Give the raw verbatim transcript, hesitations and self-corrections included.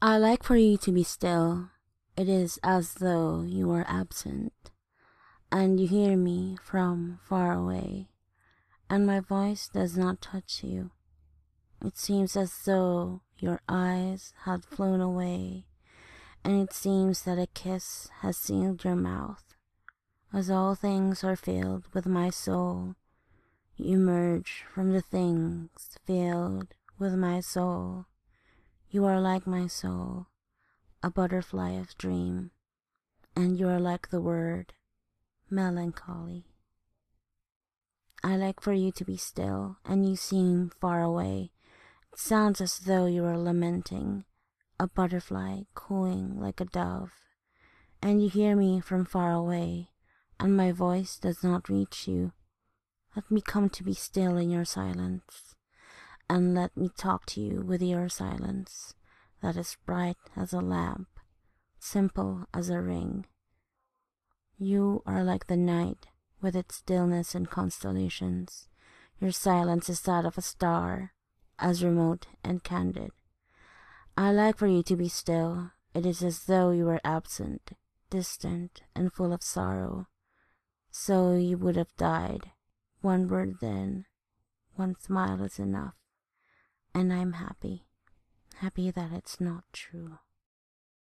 I like for you to be still. It is as though you are absent, and you hear me from far away, and my voice does not touch you. It seems as though your eyes had flown away, and it seems that a kiss has sealed your mouth. As all things are filled with my soul, you emerge from the things filled with my soul. You are like my soul, a butterfly of dream, and you are like the word melancholy. I like for you to be still, and you seem far away. It sounds as though you are lamenting, a butterfly cooing like a dove, and you hear me from far away, and my voice does not reach you. Let me come to be still in your silence, and let me talk to you with your silence, that is bright as a lamp, simple as a ring. You are like the night, with its stillness and constellations. Your silence is that of a star, as remote and candid. I like for you to be still. It is as though you were absent, distant, and full of sorrow. So you would have died. One word then, one smile is enough, and I'm happy, happy that it's not true.